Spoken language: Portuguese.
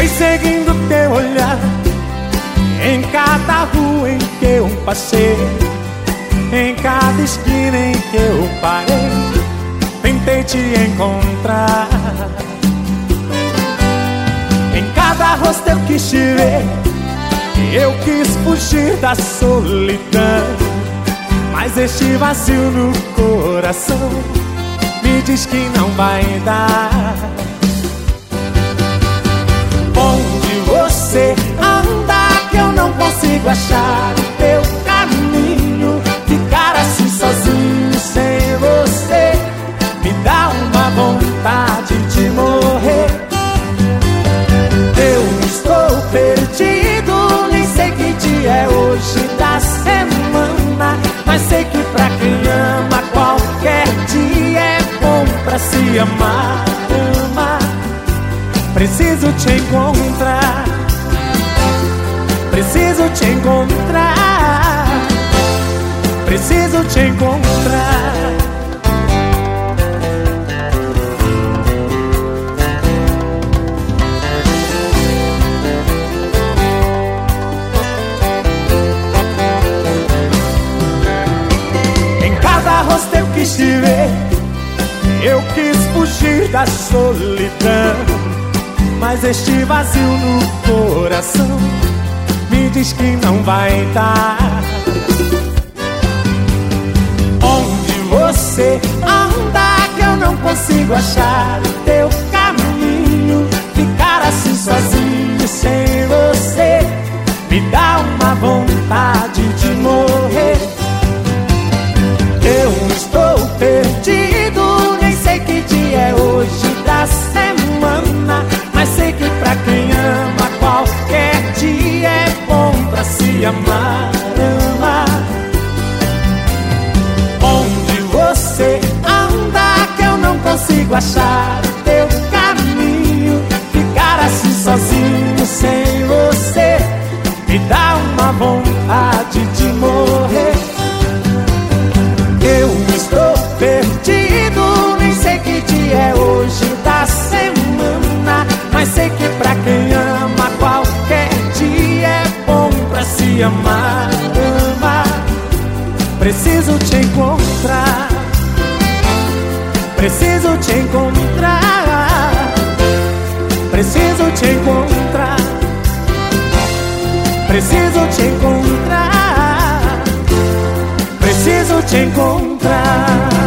vem seguindo teu olhar em cada rua em que eu passei, em cada esquina em que eu parei, tentei te encontrar. Em cada rosto eu quis te ver, eu quis fugir da solidão, mas este vazio no coração me diz que não vai dar. Onde você anda que eu não consigo achar o teu caminho? Ficar assim sozinho sem você me dá uma vontade de morrer. Eu estou perdido, nem sei que dia é hoje da semana, mas sei que pra quem ama qualquer dia é bom pra se amar. Preciso te encontrar, preciso te encontrar, preciso te encontrar. Em cada rosto eu quis te ver, eu quis fugir da solidão, mas este vazio no coração me diz que não vai dar. Onde você anda que eu não consigo achar o teu caminho? Ficar assim sozinho sem você me dá uma vontade de morrer. Eu estou perdido, nem sei que dia é hoje da semana, mas sei que pra quem ama qualquer dia é bom pra se amar. Onde você anda que eu não consigo achar o teu caminho? Ficar assim sozinho sem você me dá uma vontade de morrer. Eu estou perdido, nem sei que dia é hoje da semana, mas sei que pra quem ama qualquer dia é bom pra se amar. Preciso te encontrar, preciso te encontrar, preciso te encontrar, preciso te encontrar, preciso te encontrar.